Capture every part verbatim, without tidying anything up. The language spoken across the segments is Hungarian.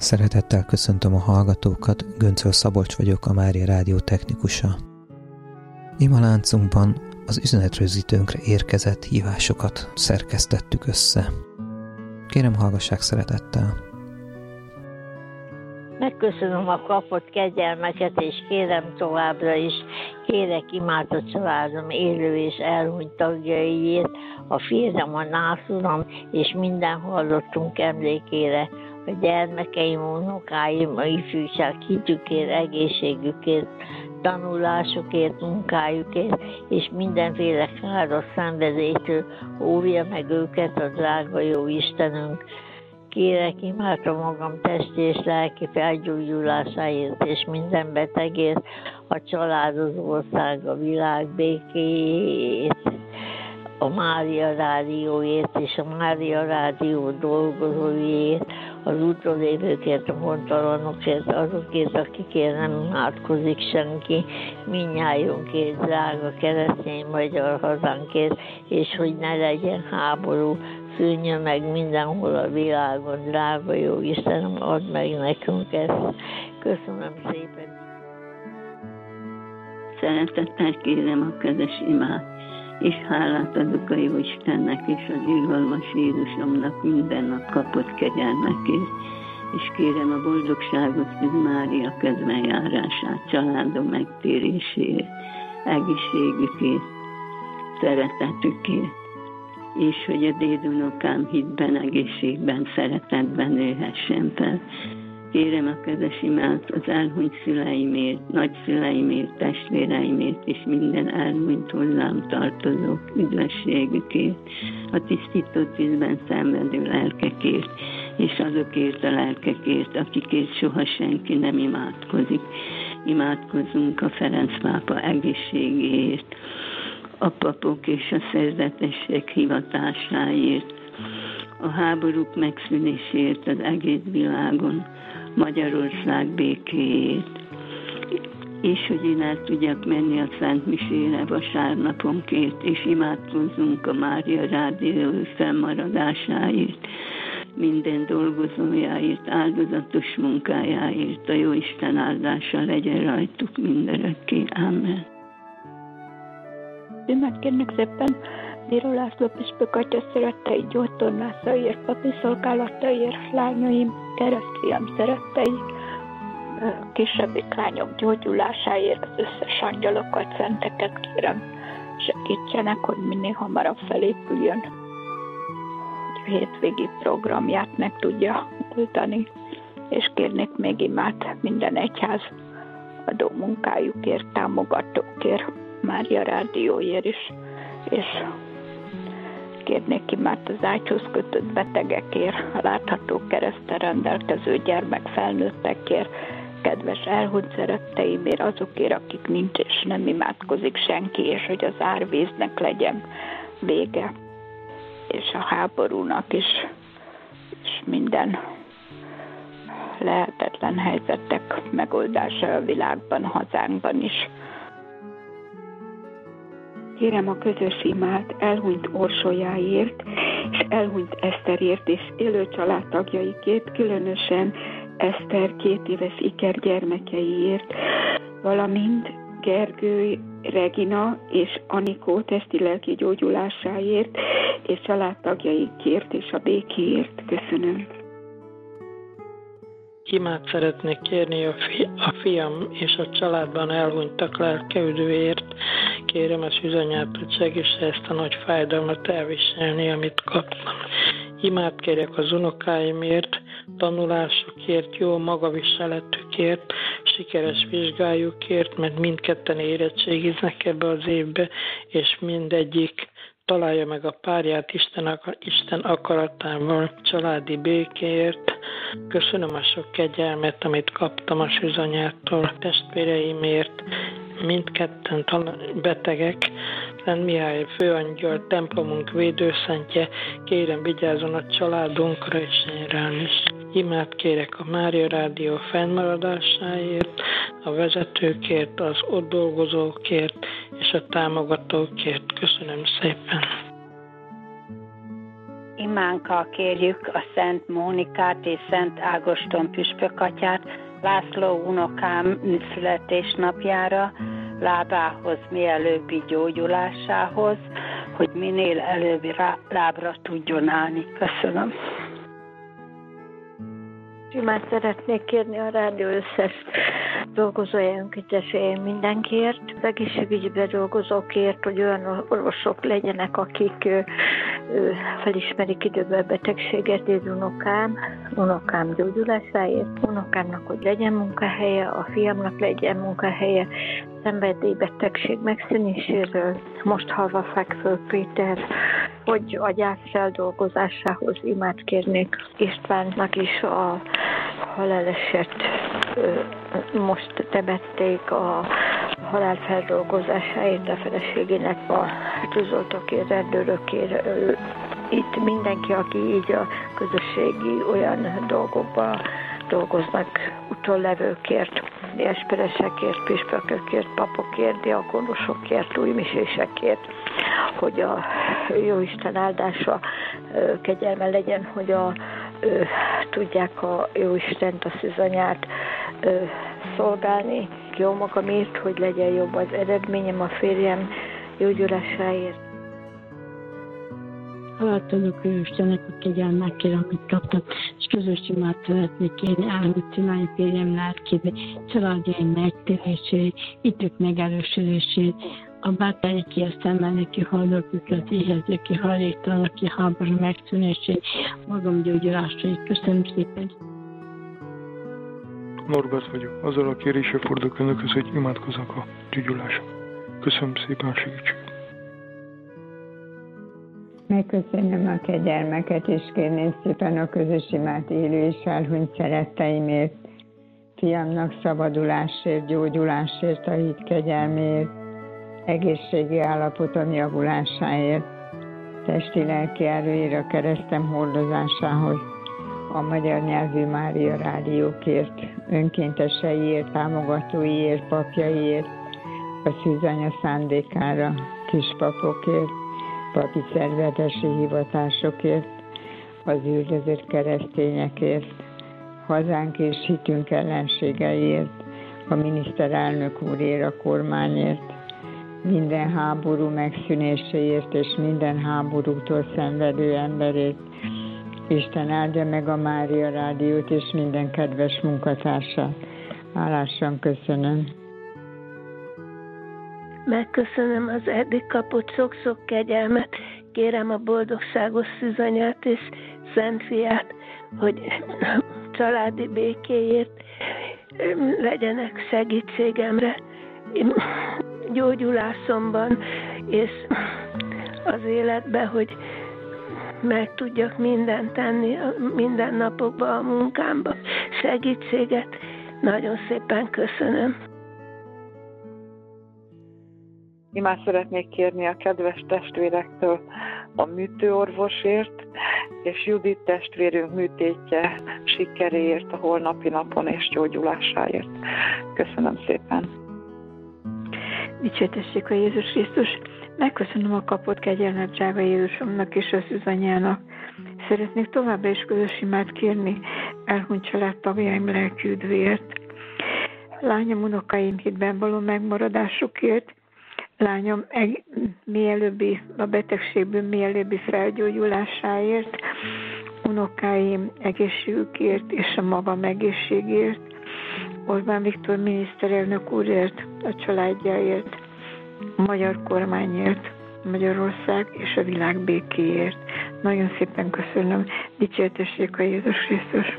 Szeretettel köszöntöm a hallgatókat, Göncöl Szabolcs vagyok, a Mária Rádió technikusa. Imaláncunkban az üzenetrögzítőnkre érkezett hívásokat szerkesztettük össze. Kérem, hallgassák szeretettel! Megköszönöm a kapott kegyelmeket, és kérem továbbra is, kérek imát a családom élő és elhunyt tagjaiért, a férjem, a nászuram, és minden hallottunk emlékére, a gyermekeim, unokáim, a ifjúság hitükért, egészségükért, tanulásukért, munkájukért, és mindenféle káros szenvedélytől óvja meg őket a drága jó Istenünk. Kérek imát a magam testi és lelki felgyógyulásáért, és minden betegért, a család, az ország, a világ békéjét, a Mária Rádióért és a Mária Rádió dolgozóiért, az utolévőkért, a hontalanokért, azokért, akikért nem imádkozik senki, mindnyájunkért, drága keresztény magyar hazánkért, és hogy ne legyen háború, szűnjön meg mindenhol a világon, drága jó Istenem, add meg nekünk ezt. Köszönöm szépen. Szeretettel kérem a közös imát, és hálát adok a jó Istennek és az irgalmas Jézusomnak minden nap kapott kegyelmekért, és kérem a boldogságot Szűz Mária közbenjárását, családom megtérésért, egészségükért, szeretetükért, és hogy a dédunokám hitben, egészségben, szeretetben nőhessen fel. Kérem a közös imát az elhunyt szüleimért, nagyszüleimért, testvéreimért és minden elhunyt hozzám tartozók üdvösségükért, a tisztító tűzben szenvedő lelkekért, és azokért a lelkekért, akikért soha senki nem imádkozik. Imádkozzunk a Ferenc pápa egészségéért, a papok és a szerzetesség hivatásáért, a háborúk megszűnéséért az egész világon, Magyarország békéjét, és hogy én el tudjak menni a Szent Misére vasárnaponként, és imádkozzunk a Mária Rádió fennmaradásáért, minden dolgozójáért, áldozatos munkájáért, a Jóisten áldása legyen rajtuk mindörökké. Amen. Megkérnek szépen Bíró László püspök atya szerettei gyógytornászaiért, papi szolgálataiért, lányaim, keresztfiam szerettei, kisebbik lányok gyógyulásáért, az összes angyalokat, szenteket kérem, segítsenek, hogy minél hamarabb felépüljön, hogy a hétvégi programját meg tudja oldani, és kérnék még imát minden egyház adó munkájukért, támogatókért, Mária Rádióért is, és kérnék imát az ágyhoz kötött betegekért, a látható kereszttel rendelkező gyermek felnőttekért, kedves elhunyt szeretteimért, azokért, akik nincs és nem imádkozik senki, és hogy az árvíznek legyen vége, és a háborúnak is, és minden lehetetlen helyzetek megoldása a világban, hazánkban is. Kérem a közös imát elhunyt Orsolyáért, és elhunyt Eszterért, és élő családtagjaikért, különösen Eszter két éves ikergyermekeiért, valamint Gergő, Regina és Anikó testi-lelki gyógyulásáért, és családtagjaikért és a békéért. Köszönöm. Imát szeretnék kérni a, fi, a fiam és a családban elhunytak lelkeüdőért. Kérem a szűzanyát, hogy segítse ezt a nagy fájdalmat elviselni, amit kaptam. Imát kérek az unokáimért, tanulásukért, jó magaviseletükért, sikeres vizsgájukért, mert mindketten érettségiznek ebbe az évbe, és mindegyik találja meg a párját Isten, akar, Isten akaratával, családi békéért. Köszönöm a sok kegyelmet, amit kaptam a szűzanyától, testvéreimért, mindketten betegek, Szent Mihály főangyal, templomunk védőszentje, kérem vigyázzon a családunkra és én rám is. Imát kérek a Mária Rádió fennmaradásáért, a vezetőkért, az ott dolgozókért és a támogatókért. Köszönöm szépen. imánkkal kérjük a Szent Mónikát és Szent Ágoston püspökatyát László unokám születésnapjára, lábához mielőbbi gyógyulásához, hogy minél előbb lábra tudjon állni. Köszönöm. Simán szeretnék kérni a rádió összes dolgozója, önkéntesei mindenkiért, az egészségügyben dolgozókért, hogy olyan orvosok legyenek, akik ö, ö, felismerik időben a betegséget, és unokám, unokám gyógyulásáért, unokámnak, hogy legyen munkahelye, a fiamnak legyen munkahelye, szenvedélybetegség megszűnéséről, most halva fekvő Péter, hogy a gyász feldolgozásához imát kérnék. Istvánnak is a haláleset most temették a halál feldolgozásáért, a feleségének a tűzoltókért, rendőrökért. Itt mindenki, aki így a közösségi olyan dolgokban dolgoznak, utollevőkért, esperesekért, püspökökért, papokért, diakonosokért, újmisésekért, hogy a Jóisten áldása, kegyelme legyen, hogy a, tudják a Jóistent, a szűzanyát szolgálni. Jó magamért, hogy legyen jobb az eredményem a férjem gyógyulásáért. Haláltalanok Istennek a kegyelmekért, amit kaptak, és közös imát szeretnék kérni, elhúgy csinálni férjem lelkét, családjaim megtérését, hitük megerősülését, a bátány ki a szemben, ki hallóküket, éhező, ki hajléktalanok, ki háború megszűnését, magam gyógyulásait. Köszönöm szépen! Norbert vagyok. Azzal a kéréssel fordulok önökhöz, hogy imádkozzak a gyógyulásra. Köszönöm szépen a segítséget! Megköszönöm a kegyelmeket, és kérném szépen a közös imát élő és elhunyt szeretteimért, fiamnak szabadulásért, gyógyulásért, a hit kegyelméért, egészségi állapotom javulásáért, testi-lelki erőért, a keresztem hordozásához, a magyar nyelvű Mária rádiókért, önkénteseiért, támogatóiért, papjaiért, a szűzanya szándékára, kispapokért, papi szerzetesi hivatásokért, az üldözött keresztényekért, hazánk és hitünk ellenségeiért, a miniszterelnök úrért, a kormányért, minden háború megszűnéséért és minden háborútól szenvedő emberért. Isten áldja meg a Mária rádiót és minden kedves munkatársát. Hálásan köszönöm. Megköszönöm az eddig kapott sok-sok kegyelmet, kérem a boldogságos szűzanyát és Szent Fiát, hogy családi békéért legyenek segítségemre, gyógyulásomban és az életben, hogy meg tudjak mindent tenni minden napokban, a munkámban. Segítséget nagyon szépen köszönöm. Imát szeretnék kérni a kedves testvérektől a műtőorvosért, és Judit testvérünk műtétje sikeréért a holnapi napon és gyógyulásáért. Köszönöm szépen. Dicsértessék a Jézus Krisztus. Megköszönöm a kapott kegyelmet drága Jézusomnak és az szűzanyának. Szeretnék továbbra is közös imát kérni elhunyt családtagjaim lelki üdvéért, lányom, unokáim hitben való megmaradásukért, lányom eg- mielőbbi, a betegségből mielőbbi felgyógyulásáért, unokáim egészségükért és a magam egészségért, Orbán Viktor miniszterelnök úrért, a családjáért, a magyar kormányért, Magyarország és a világ békéért. Nagyon szépen köszönöm. Dicsértessék a Jézus Krisztus.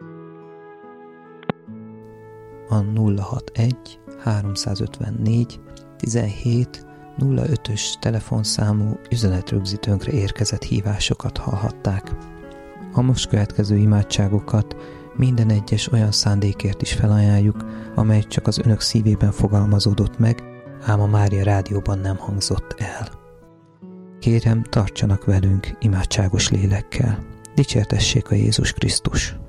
A nulla hatvanegy háromszázötvennégy tizenhét nulla ötös telefonszámú üzenetrögzítőnkre érkezett hívásokat hallhatták. A most következő imádságokat minden egyes olyan szándékért is felajánljuk, amely csak az önök szívében fogalmazódott meg, ám a Mária rádióban nem hangzott el. Kérem, tartsanak velünk imádságos lélekkel. Dicsértessék a Jézus Krisztus!